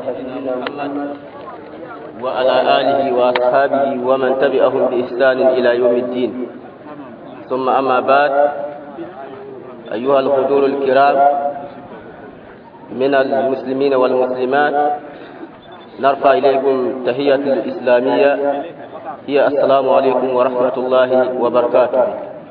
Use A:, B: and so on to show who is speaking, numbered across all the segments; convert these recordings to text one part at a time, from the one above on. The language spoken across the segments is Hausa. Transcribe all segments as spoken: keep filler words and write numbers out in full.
A: سيدنا محمد وعلى آله وأصحابه ومن تبعهم بإحسان إلى يوم الدين. ثم أما بعد، أيها الحضور الكرام من المسلمين والمسلمات، نرفع إليكم تحية الإسلامية هي السلام عليكم ورحمة الله وبركاته.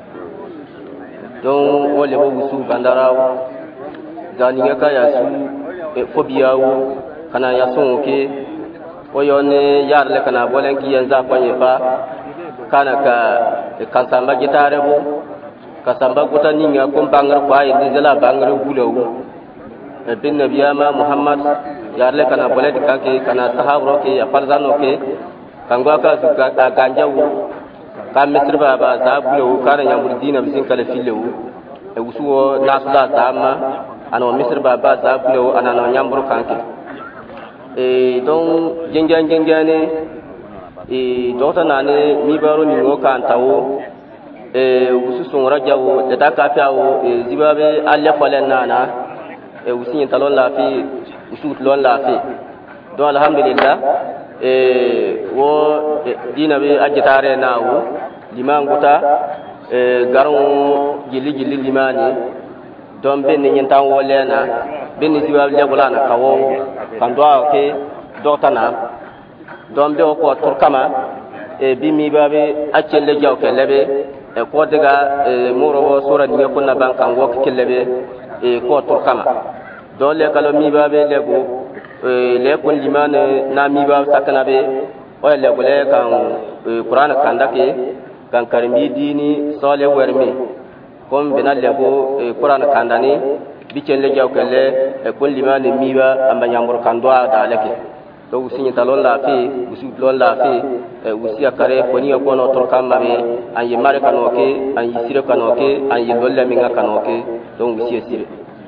A: دون ولو وسو بندراو غانيكا ياسو فوبياو كنا ياسونكي ويوني يار لكنا بولنكي ينزا فنيفا كانا كا كاسامبا جيتاربو كاسامبا غوتا نينغا كوم بانغر فاي ديزلا بانغر بولو بن نبيما محمد يار لكنا بولد كانكي كنا صحابروكي يا فرزانوكي كانغوا كا كانجاو ka misir baba za bulo kana nyamur dina bisin kala filewu e wusuwo nasla zama ano misir baba za bulo anano nyambur kanke e don jenjan jenjane e dota nane mi baro ni ngo kan tawo e wusu sun rajawo da ka fiawo e zibabe alle falen nana e wusin talon lafi wusu lon lafi do alhamdulillah e wo dina be ajitare nawo liman guta e garon gili gili limani don ben ni tan wolena ben ni siwa le bulana kawo kan do ke dotana don be ko turkama e bimi babe accelle jaw ke lebe e ko daga e muro sura ni ko na ban kan wo ke lebe e ko turkama dole kala mi babe lego e le ko limane na mi babe sakana be o le gole kan qur'an kan dake kan karmi dini sole wermi kom bina lego qur'an kandani bicen le jaw kele e kon limane miba amba nyambur kandwa da leke to usinyi talon la fi usu lon la fi e usi akare koni ko no to kamabe an yi mare kanoke an yi sire kanoke an yi dolle minga kanoke to usi sire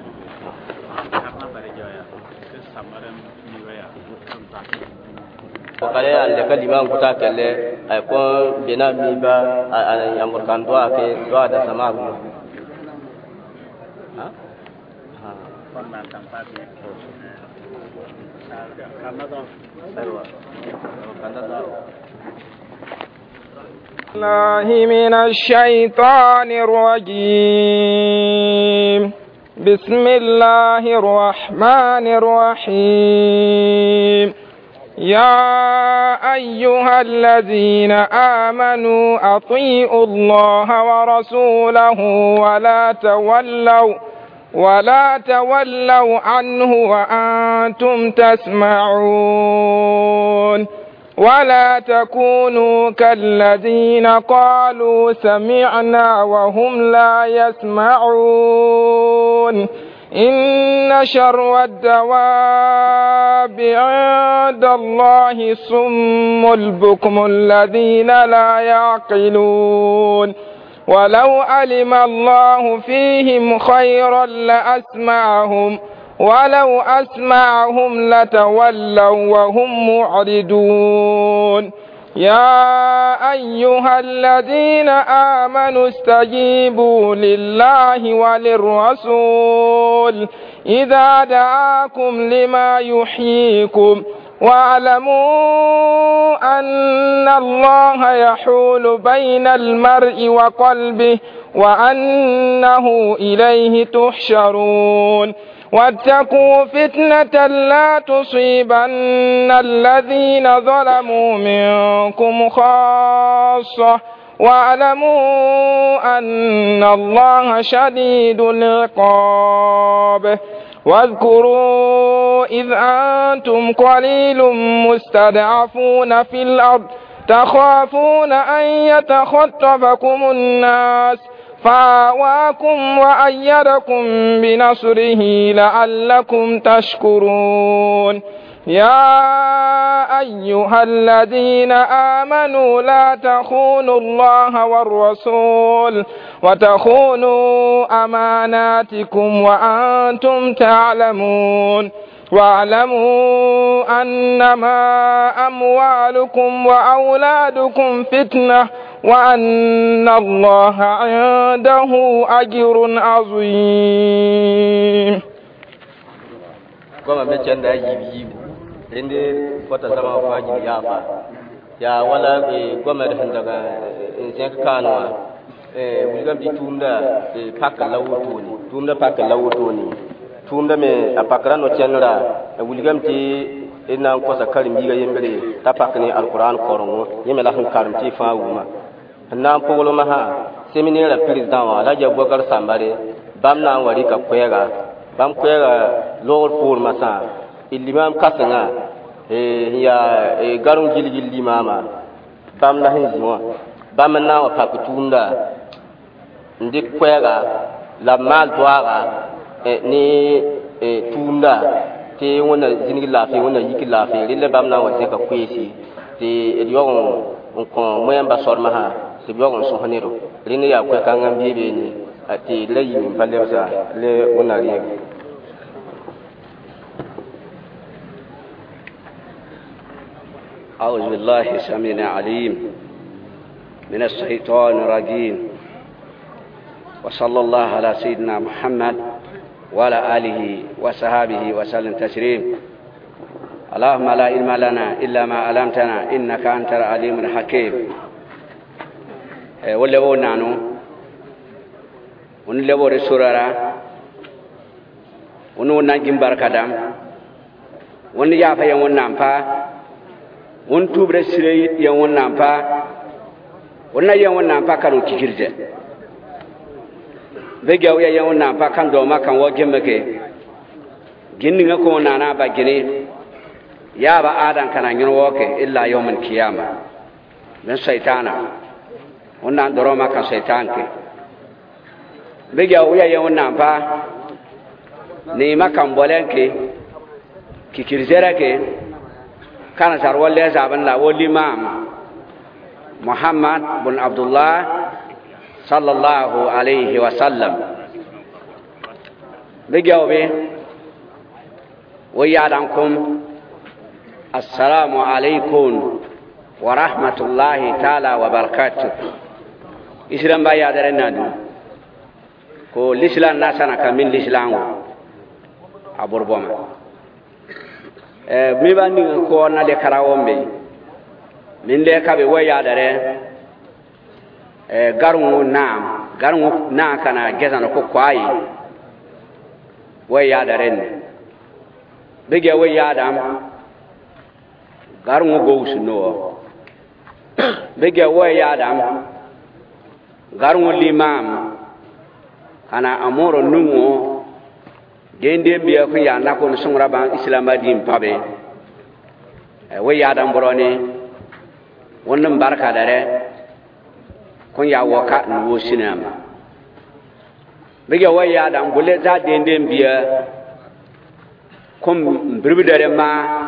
A: kale alle kalima kuta kele ay ko bina miba an yambur kandwa ke do da samagu ha ha kon man tampati
B: الله من الشيطان الرجيم. بسم الله الرحمن الرحيم. يا أيها الذين آمنوا أطيعوا الله ورسوله ولا تولوا ولا تولوا عنه وأنتم تسمعون ولا تكونوا كالذين قالوا سمعنا وهم لا يسمعون إن شر الدواب عند الله الصم البكم الذين لا يعقلون ولو علم الله فيهم خيرا لأسمعهم ولو أسمعهم لتولوا وهم معرضون يا أيها الذين آمنوا استجيبوا لله وللرسول إذا دعاكم لما يحييكم واعلموا أن الله يحول بين المرء وقلبه وأنه إليه تحشرون واتقوا فتنة لا تصيبن الذين ظلموا منكم خاصة واعلموا أن الله شديد العقاب واذكروا إذ أنتم قليل مستضعفون في الأرض تخافون أن يتخطفكم الناس فآواكم وأيدكم بنصره لعلكم تشكرون يا أيها الذين آمنوا لا تخونوا الله والرسول وتخونوا أماناتكم وأنتم تعلمون واعلموا أنما أموالكم وأولادكم فتنة وأن الله عنده أجر عظيم.
A: كما بيتشان دا يبي rinde fota zama faji ya fa ya wala e goma da daga in sai kanwa e wulgam di tumda e pak lawuto ni tumda pak lawuto ni tumda me apakran no chenra wulgam ti ina ko sa karim biga yembere tapak ni alquran korongo yemela han karim ti fa wuma na pogolo ma ha seminaire president wa la jabokar sambare bam na wari ka kwega bam kwega lor pour masa ilimam kasanga e ya e garun gilgil limama bam na hin ziwa bam na wa pakutunda ndik kwega la mal doaga e ni e tunda te wona zingi lafi wona yiki lafi rille bam na wa se ka kwesi te ediyon ko moyamba sorma ha ti biyogon so hanero rini ya ko kan ngam bibe ni ati layi min palewsa le wona riye
C: أعوذ بالله السميع العليم من الشيطان الرجيم وصلى الله على سيدنا محمد وعلى آله وصحبه وسلم تسليم اللهم لا علم لنا إلا ما علمتنا إنك أنت العليم الحكيم wole wo nanu on lebo re surara on wona gimbar kadam on ya fa yan wonna pa on tubre sire yan wonna pa on na yan wonna pa kanu kikirje be gaw ya yan wonna pa kan do ma kan wo gemmeke ginni nga ko nana ba gine ya ba adan kana ngin woke illa yawmal qiyamah ben shaytana wannan doroma kan shaitan ke bege uya ye wannan fa ne makan bolenke kikirzera ke kana sarwalle zaban la wali imam Muhammad bin Abdullah sallallahu alaihi wasallam bege obe waya dankum assalamu alaikum wa rahmatullahi ta'ala wa barakatuh islam ba ya dare nadu ko l'islam na sana kamin l'islam aburboma eh mi ba ni ko na le karawombe min le kabe waya dare eh garun na garun na kana gezana ko kwai waya dare ne bege waya dam garun go usno bege waya dam garun limam kana amoro numo gende biya ko ya na ko sungra ban islamadim pabe e we ya dan borone wonnum barka dare kon ya waka no sinama bege we ya dan gule za dende biya kom birbi dare ma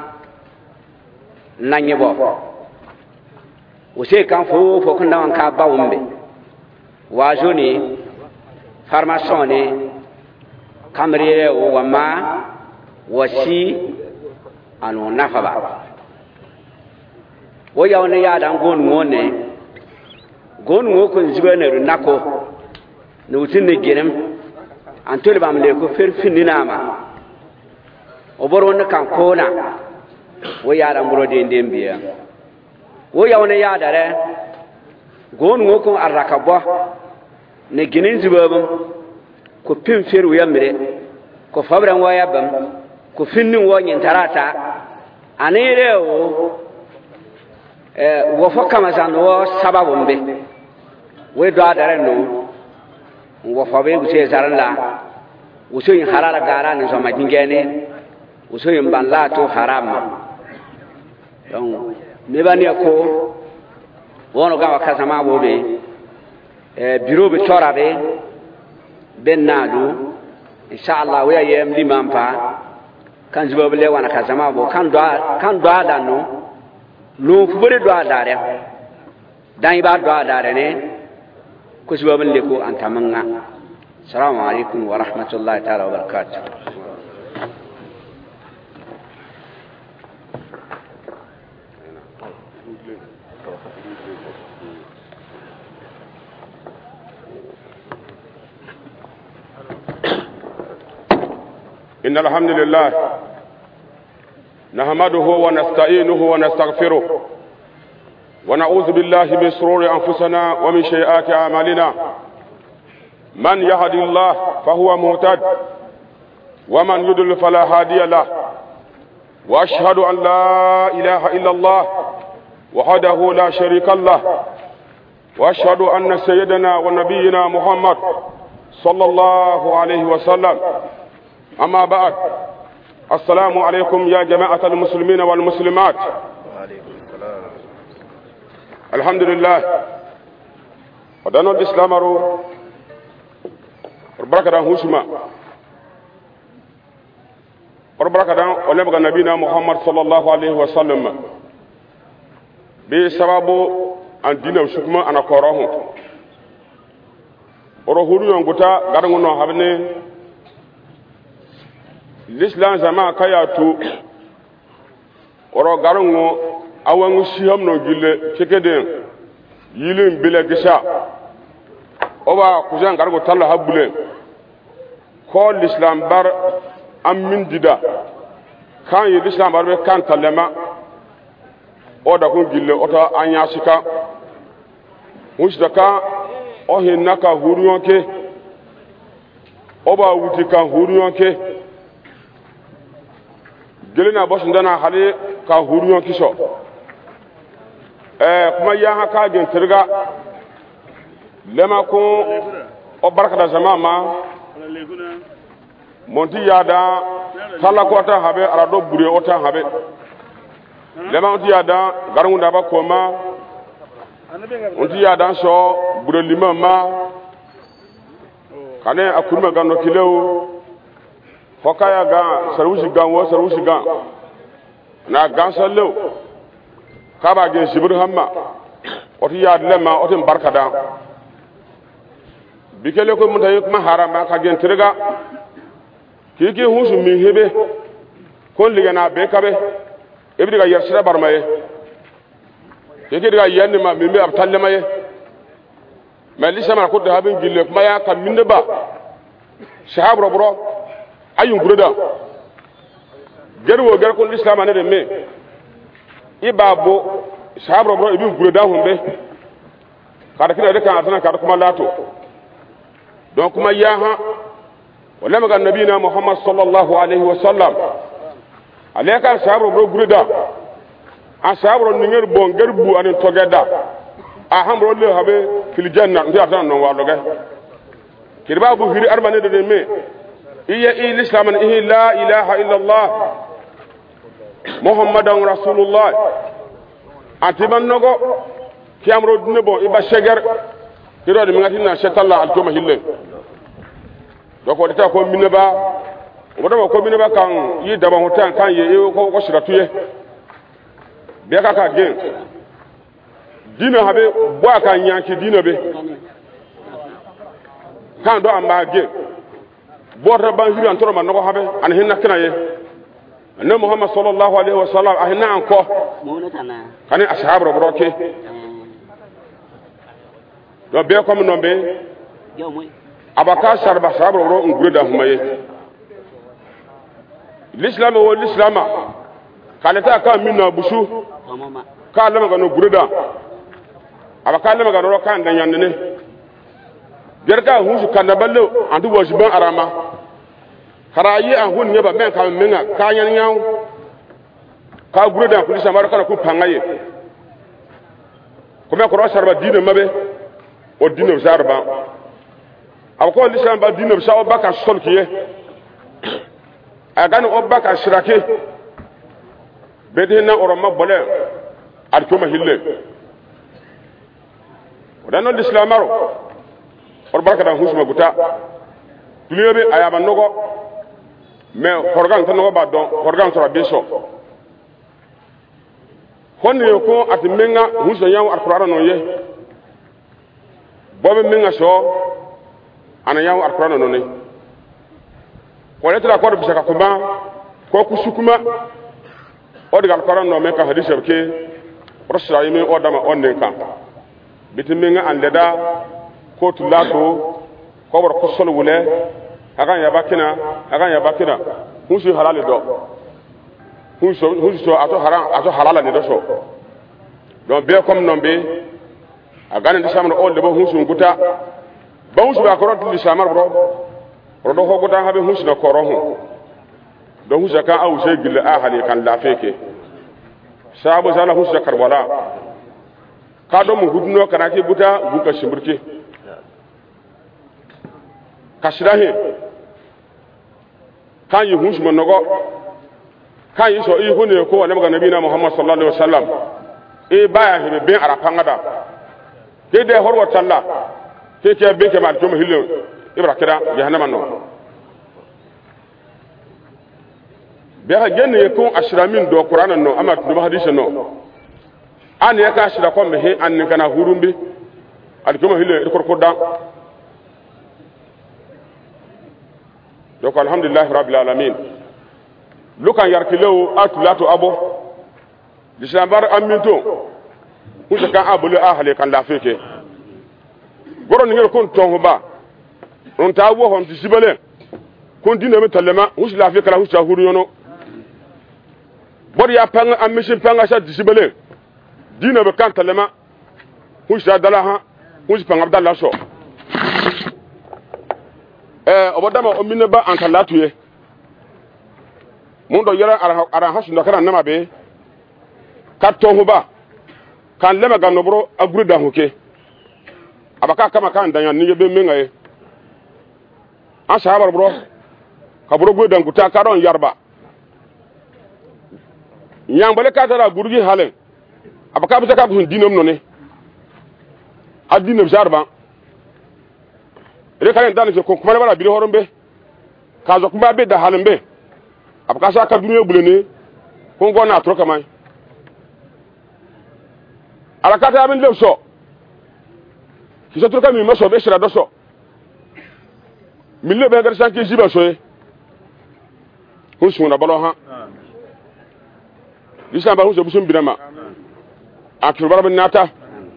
C: nanyebo o se kan fo fo kon dan ka bawumbe wajoni farmasoni kamriye wama wasi anu nafaba woya woni ya dan gon ngone gon ngo ko zibane ru nako no tinne gerem antole bam le ko ferfininama o boron kan kona woya dan brode ndembiya woya woni ya dare gon ngo ko arrakabo ne ginin zibabum ko pin feru yamre ko fabran waya bam ko finnin wonyin tarata anire o eh wo fokka mazan wo sababum be we do adare no wo fabe guse zaralla usoyin halala gara ne so majingene usoyin banla to haram donc me bani ko wono ga wakazama bobe e biro be torabe bennadu inshallah waya yem limam pa kan jibobe le wana kazama bo kan do kan do adano lo fubere do adare dan ba do adare ne ko jibobe le ko antamanga assalamu alaikum wa rahmatullahi ta'ala wa barakatuh
D: إن الحمد لله نحمده ونستعينه ونستغفره ونعوذ بالله من شرور أنفسنا ومن سيئات أعمالنا من يهد الله فهو مهتد ومن يضلل فلا هادي له وأشهد أن لا إله إلا الله وحده لا شريك له وأشهد أن سيدنا ونبينا محمد صلى الله عليه وسلم. أما بعد، السلام عليكم يا جماعة المسلمين والمسلمات. الحمد لله ودانو الإسلام رو بركة هوشما بركة ولبغى نبينا محمد صلى الله عليه وسلم بسبب أن دين وشكما أنا كرهه ورهولي ينقطع قرننا هبني l'islam zama kayatu oro garungo awangu siyam no gille kekeden yilin bile gisa oba kujan gargo talla habule ko l'islam bar am min dida kan yi l'islam bar be kan talema oda ko gille oto anya sika musdaka o hinaka huriyonke oba wuti kan huriyonke gelina bosun dana hale ka huriyon kiso eh kuma ya haka gen tirga lema ko o barka da zama ma monti yada kala ko ta habe arado bure o ta habe lema monti yada garungu da ba ko ma monti yada so bure lima ma kane akurma gano kilewo fokaya ga sarwushi gan wo sarwushi gan na gan sallo kaba ge shibur hamma oti ya lema oti barkada bikele ko mun tayi kuma harama ka gen tirga kike husu mi hebe kon liga na be kabe ibri ga yarsira barmaye kike diga yanni ma mi me abtalle maye mali sama ko da habin gille kuma ya kan minne ba sahabro bro ayun guruda gerwo ger ko l'islam ane de me ibabo sahabro bro ibin guruda humbe kada kida de kan atana kada kuma lato donc kuma yaha wala maga nabina muhammad sallallahu alaihi wasallam aleka sahabro bro guruda a sahabro ninger bon gerbu ane togeda a hamro le habe fil janna ndi atana no waloge kirba bu hiri arbane de me iya l'islam an ihi la ilaha illa allah muhammadan rasulullah atiban nogo kiamro dune bo iba sheger tiro de ngati na shetalla al tuma hille doko dita ko minaba obodo ko minaba kan yi daba hotan kan ye ko ko shiratuye be ka ka gen dino habe bo aka nyanki dino be kan do amba gen bota ban hiri antoro man no habe an hinna kana ye annabi muhammad sallallahu alaihi wasallam ahina anko kani ashab ro broke do be ko mon be abaka sharba ashab ro ngure da humaye l'islam wa l'islama kalata ka minna busu ka lama ga no gureda abaka lama ga ro kan dan yanne gerga husu kanaballo andu wajban arama harayi an hun nyeba ben ka menga ka nyan nyaw ka gureda kulisa mar kana ku pangaye kuma ko rasarba dina mabe o dina zarba abako lisan ba dina sa obaka solkiye agani obaka shirake bedina oroma bole arkuma hille wadano l'islamaro or barka da husma guta tuliyobe ayaba nogo me horgan tan nogo ba don horgan sura beso honni ko atimenga husna yaw alquran no ye bobe menga so ana yaw alquran no ne ko letra ko bisaka kuma ko kusukuma o digal alquran no me ka hadith ke rasula yimi o dama onnen kan bitimenga andeda ko tulato ko bor ko sol wule hagan ya bakina hagan ya bakina musu halal do huso huso ato haram ato halala ne doso donc be comme nombe agane di samro o de bo huso nguta ba huso ba ko rotu di samar bro rodo ho guta habe huso na koro hu do huso ka awu sey gille a hali kan la feke sabu sala huso karbala ka do mu hudno kana ke buta buka shimburke kashirahi kan yi huso monogo kan yi so i hune ko wala nabi na Muhammad sallallahu alaihi wasallam e baya hebe ben arapanga da ke de horwa talla ke ke be ke mal to hillo ibra kira jahannama no be ha genne ko ashramin do qur'anan no ama do hadisi no an ya ka ashra ko me he an kana hurumbi al to hillo ko ko da donc alhamdulillah rabbil alamin lukan yarkilew atulato abo disambar aminto husa kan abulu ahale kan lafeke goro ngel kon tonho ba on ta wo hon disibele kon dine me talema husa lafeke la husa huru yono bor ya panga amishin panga sa disibele dine be kan talema husa dalaha husa panga abdallah so eh obodama o minne ba antalatu ye mundo yara ara hasu ndakara nama be katto huba kan lema ganno bro aguru da hoke abaka kama kan danya ni be mengaye an sahabar bro ka bro go danguta ka don yarba nyambale ka tara gurugi halen abaka bi ka ko dinom no ne adinem jarba re kan dan je ko kuma bala bi horombe ka zo kuma be da halembe abakasa ka duniya bulene ko ngona atro kamay alakata abin lewso kiso tro kami maso be shira doso mille be gar sanki jiba soye husu na balo ha isa ba husu busum binama akir barab nata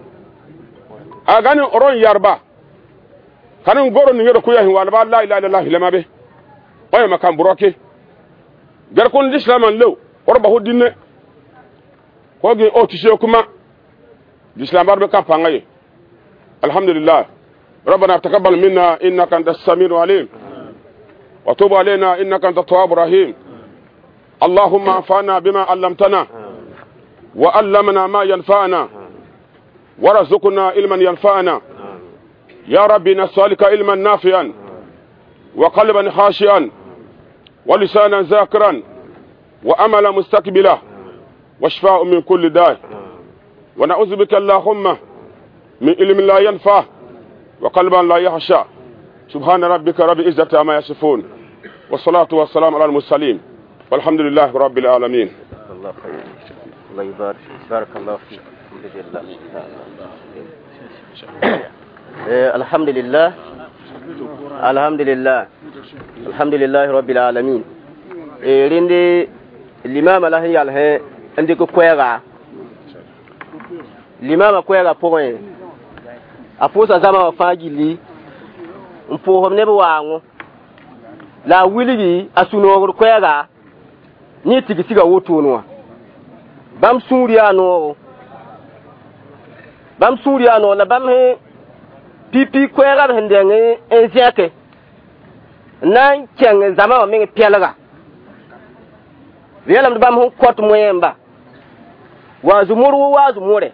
D: agani oron yarba kanin goro ni ngero ko yahi wala ba la ilaha illallah lama be oya makam buroke gar kon l'islam an lew orba hodinne ko ge o tise kuma l'islam barbe kampanga alhamdulillah ربنا تقبل منا انك انت السميع العليم وتوب علينا انك انت التواب الرحيم اللهم انفعنا بما علمتنا وعلمنا ما ينفعنا ورزقنا علما ينفعنا يا ربي نسألك علما نافعا وقلبا خاشعا ولسانا ذاكرا وأملا مستقبلا وشفاء من كل داء ونعوذ بك اللهم من علم لا ينفع وقلبا لا يخشع سبحان ربك رب العزة عما يصفون والصلاة والسلام على المرسلين والحمد لله رب العالمين.
A: الله خير. الله يبارك بارك الله فيك. الحمد لله الحمد لله الحمد لله رب العالمين. رندي الإمام الله يالله عندك كويرا الإمام كويرا بوين aposa zama fagili mpo homne bwangu la wiligi asuno kwega ni tigisiga wotunwa bam suriya no bam suriya no la bam he pipi kwega hendenge enzeke nan keng zama me pelaga yelam bam hu kot moyemba wazumuru wazumure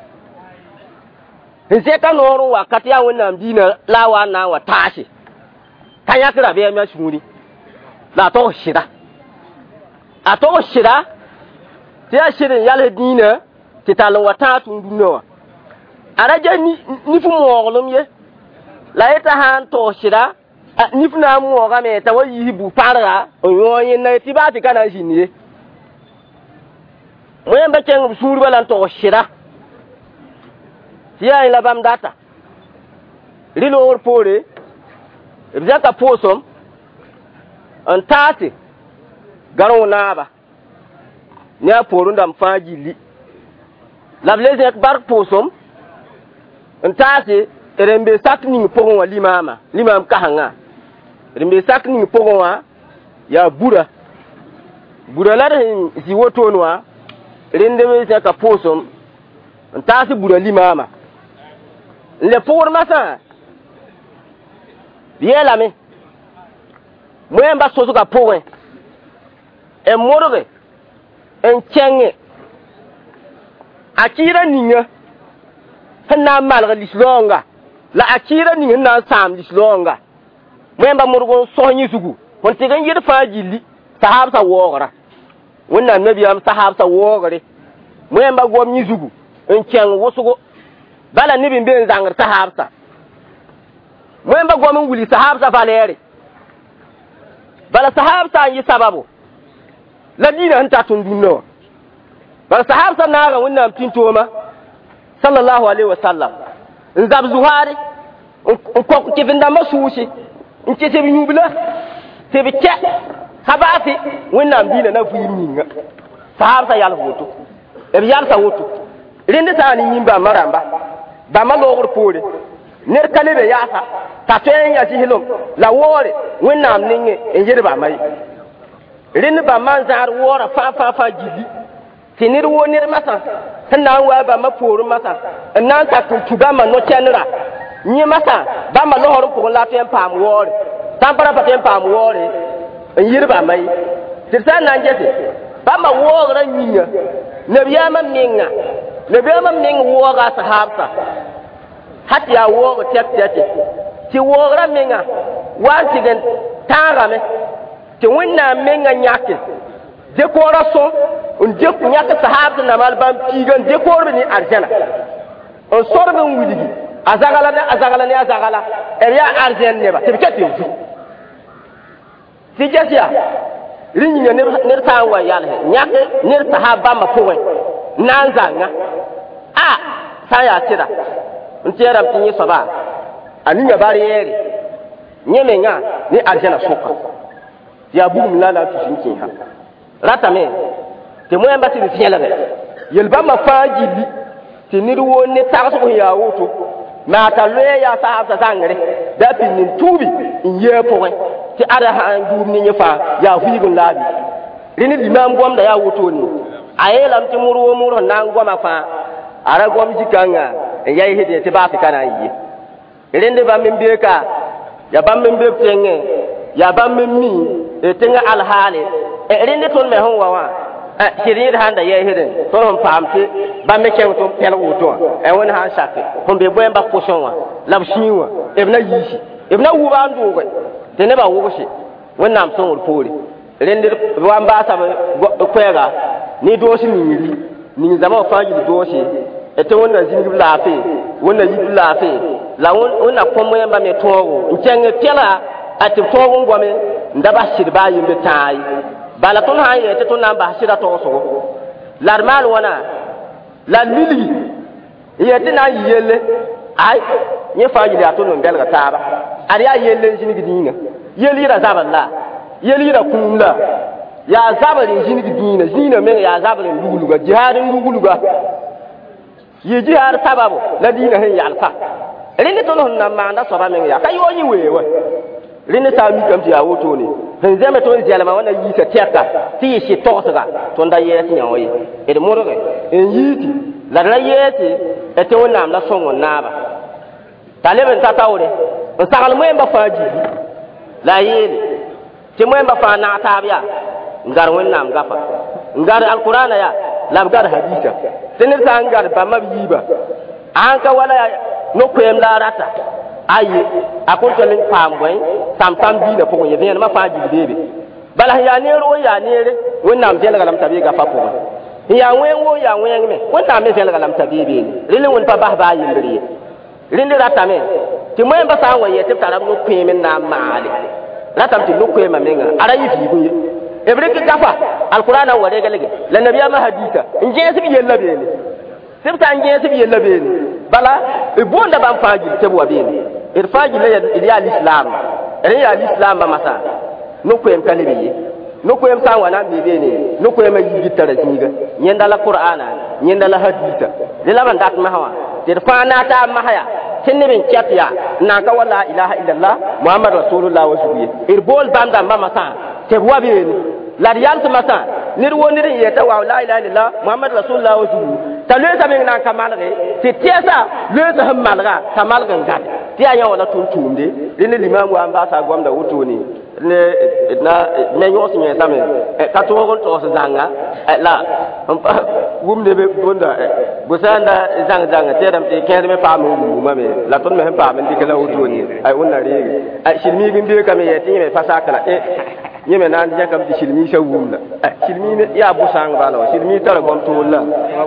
A: Nzeka noro wakati ya wena mdina lawa na watashi kanya kira be ma shuri la to shida ato shida ti ya shirin yale dina ti talo watatu ndunowa araje ni nifu mo ye la eta han to shida nifu na mo ga me ta wayi bu parga oyoyin na ti ba ti kana shiniye mo yamba ken shuri balan to shida ya ila bam data rilo or pore ibzaka posom antati garo naba nya porun dam fajili lableze bar posom antati rembe sakni pogon wa limama limam kahanga rembe sakni pogon wa ya bura buralar si woto noa rinde me se ka posom ntasi burali mama le pour masa biela me mwemba soso ka powe e morore en chenge akira ninga hana malga lislonga la akira ninga na sam lislonga mwemba morgo sohni sugu won tigan yir fajili sahabsa wogara wonna nabi am sahabsa wogare mwemba gom ni sugu en cheng wosugo bala nibi mbe zangar sahabsa mwemba gom wuli sahabsa valere bala sahabsa yi sababu la dina hanta tundunno bala sahabsa naga wonna tintoma sallallahu alaihi wasallam nzab zuhari ko kifinda masushi nti se binyubla se biche habati wonna mbina na fuyiminga sahabsa yal hoto e bi yal sa hoto rinde tani nyimba maramba ba malogor pore ner kalebe yasa ta tuen ya jihilum la wore wonna ninge en yerba mai rinde ba manzar wora fa fa fa jidi tinir wonir masa tanna wa ba maporo masa nan ta tuba ma no chenra nyi masa ba ma lohor ko la ten pam wore tampara pa ten pam wore en yerba mai tirsa nan jete ba ma wora nyinya nabiyama minga nabiyama minga wora sahabta hatta ya wora tek tek ti wora minga wanti gen tarame ti winna minga nyake de koraso on de nyaka sahabta na malbam tigan de korbe ni arjana on sorbe wuligi azagala ne azagala ne azagala eriya arjen ne ba tibikati fu tijatia rinya ne ne tawa yalhe nyake ne sahaba ma powe nanzanga a saya tira ntera tinyi soba aninya bariyeri nyemenga ni arjana soka ya bu milala tushinki ha ratame te moyamba ti fielabe yelba ma fajili ti niruwo ne takso ko ya woto ma ta le ya sa sa sangre da pinin tubi inye powe ti ada ha ndur ni nyefa ya fiigun labi rini limam gom da ya woto ni ayelam ti muruwo muro nan goma fa ara gom jikanga yayi hede ti ba fi kana yi rinde ba min beka ya ba min be tenge ya ba min mi e tenga alhali e rinde ton me hon wawa e hirir handa yayi hede ton pamti ba me ken to pel woto e won ha shafe hon be boyen ba potion wa labshiwa ibna yishi ibna wuba ndugo te ne ba wushi wonnam son wol pori rinde wamba sa kwega ni doshi ni miri ni zama faji doshi ete wonna zingi lafi wonna yi lafi la wonna komo yamba me togo ncenge tela ati togo ngome ndaba shirba yimbe tai bala ton ha yete ton namba shira to so larmal wana la lili yete na yele ai nye faji da to no belga taba ari ya yele zingi dinga yeli ra zaballa yeli ra kunla ya zabarin zingi dinga zina me ya zabarin luguluga jihadin luguluga yiji har sababu la dina hen yalfa rinde to non na manda so ba men ya kayo yi wewe rinde ta mi kam ti ya woto ni hen zeme to jelma wana yi ka teka ti shi to saga to nda yes nyawoyi e de moroge en yiti la la yeti e te wona am la songo naba taleben ta tawre on sagal mo emba faji la yeli ti mo emba fa na tabiya ngar wonna am gafa ngar alqur'ana ya labgar hadisa tenir ta ngar ba mabiba an ka wala no kwem la rata ayi akunto lin pamboy tam tam bi na pogo yeden ma faji bebe bala ya ne ro ya ne re wonna am jela galam tabi ga fa pogo ya wen wo ya wen me wonna am jela galam tabi be rilin won pa ba ba yimbri rinde rata me ti mo emba sa waye ti taram no kwem na maale rata ti no kwem ma menga ara yi fi buye ebreke gafa alqur'ana wale galege la nabiya ma hadita inje sibi yella bene sibta inje sibi yella bene bala e bonda bam faji tebu wa bene ir faji la ya islam ere ya islam ma masa no ko em kalibi no ko em san wana be bene no ko em yi tara jinga nyenda la qur'ana nyenda la hadita le la ban dat ma hawa ir fana ta ma haya tinne bin kyatia na ka wala ilaha illallah muhammad rasulullah wa subiye ir bol banda ma masa tebu wa bene la yal masa nir wo nir yeta wa la ilaha illallah muhammad rasulullah wa su ta le ta men nan kamalre ti tiesa le ta hamalga kamalgan gat ti aya wala tun tumde ni limam wa amba sa gomda wutuni ne na ne nyos me same ka to gon to zanga la wumde be bonda busanda zanga zanga te dam te kende me pa mu ma me la ton me pa men dikala wutuni ay wonna ri ay shilmi gimbe kam yeti me fasakala e yeme nan ja kam ti shilmi sa wumla shilmi ne ya busang balo shilmi tar gom to la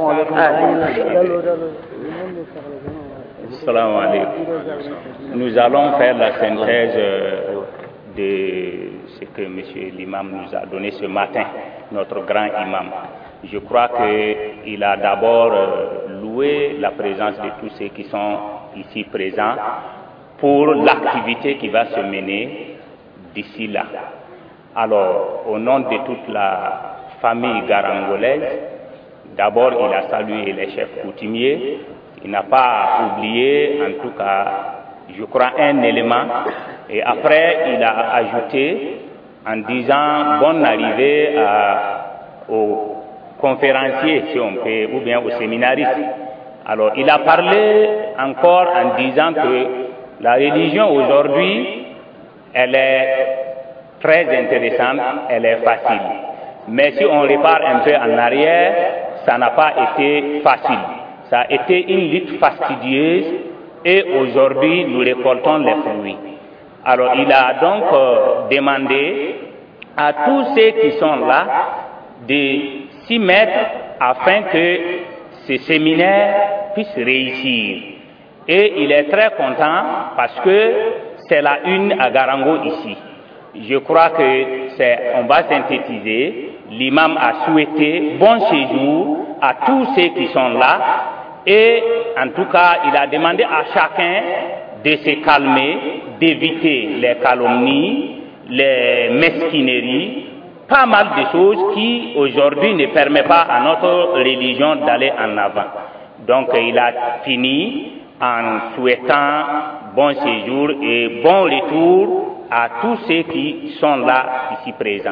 E: Assalamu alaikum. Nous allons faire la synthèse de ce que M. l'imam nous a donné ce matin, notre grand imam. Je crois qu'il a d'abord loué la présence de tous ceux qui sont ici présents pour l'activité qui va se mener d'ici là. Alors, au nom de toute la famille garangolaise, d'abord il a salué les chefs coutumiers. Il n'a pas oublié, en tout cas, je crois, un élément. Et après, il a ajouté en disant bonne arrivée à, aux conférenciers, si on peut, ou bien aux séminaristes. Alors, il a parlé encore en disant que la religion aujourd'hui, elle est très intéressante, elle est facile. Mais si on repart un peu en arrière, ça n'a pas été facile. Ça a été une lutte fastidieuse et aujourd'hui nous récoltons les fruits. Alors il a donc euh, demandé à tous ceux qui sont là de s'y mettre afin que ce séminaire puisse réussir. Et il est très content parce que c'est la une à Garango ici. Je crois que c'est, on va synthétiser, l'imam a souhaité bon séjour à tous ceux qui sont là. Et en tout cas, il a demandé à chacun de se calmer, d'éviter les calomnies, les mesquineries, pas mal de choses qui aujourd'hui ne permettent pas à notre religion d'aller en avant. Donc il a fini en souhaitant bon séjour et bon retour à tous ceux qui sont là ici présents.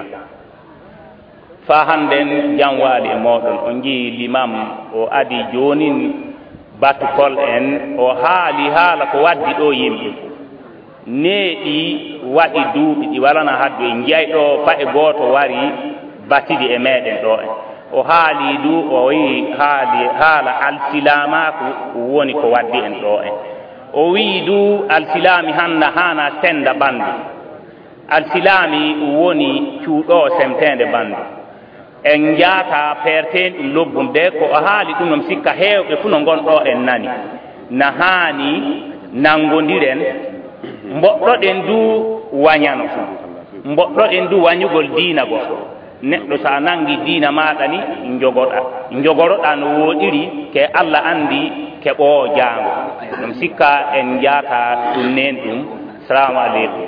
E: Fahanden janwale modon ongi l'imam o adi jonin batukol en o haali haala ko waddi ɗo yimɓe neeɗi waɗi duuɓi ɗi walana haddu en jiyay ɗo paɗe gooto wari batidi e meɗen ɗo en o haali du o wi haali haala alsilamaku woni ko waddi en ɗo en o wi du alsilami hanna hana senda bandu alsilami woni cuuɗo semtede bandu en jaata perten ɗum lobbum de ko o haali ɗum noon sikka heewɓe fu no gonɗo en nani na haani nangodiren mboɗɗoɗen du wañano mboɗɗoɗen du wañugol diina goɗɗo neɗɗo sa nangi diina maɗa ni jogoɗa jogoroɗa no woɗiri ke Allah andi keɓo jaango ɗum sikka en jaata ɗum nen ɗum. Salamu aleykum.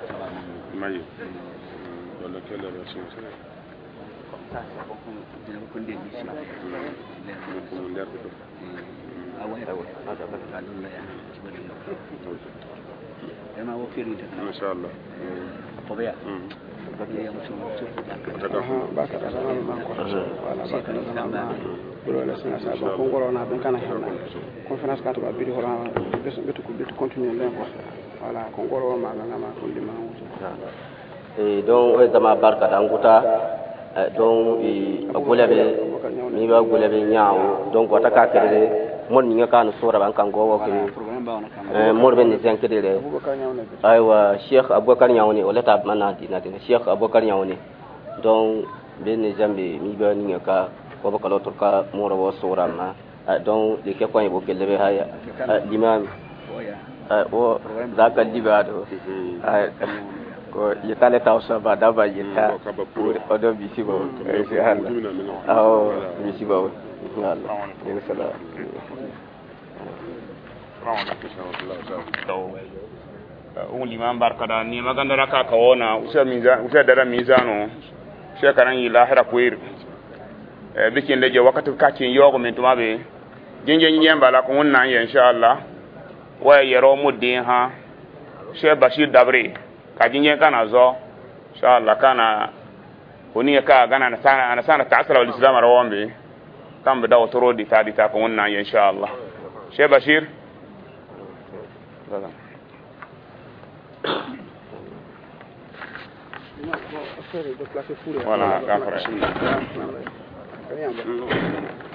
D: Inshallah.
A: Et donc dama barka danguta donc golabe ni ba golabe nyaawo donc wata ka kere mon ni ngaka no sura ban kan gowo ke eh mor ben ni zankere aywa Cheikh Abubakar Nyawni wala ta manna dina dina Cheikh Abubakar Nyawni donc ben ni zambe mi ba ni ngaka ko ba kala turka mor wo sura na donc de ke ko yebo kelebe haya l'imam o zakal dibado ko yitale tawsa ba daba yita odo bisibo inshallah aw bisibo Allah inshallah
D: un liman barkada ni magandara ka kawona usa mizan usa dara mizano shekaran yi lahira kwir e bikin leje wakati kakin yogo men tumabe jinje nyemba la ko wonna inshallah wa yero muddin ha Sheikh Bashir Dabri ka jinje kana zo inshallah kana هوني كا غانا انا سانا انا سانا تعسر والاسلام روان بي تم بداو ترودي تادي تاكونا ان شاء الله شيخ بشير voilà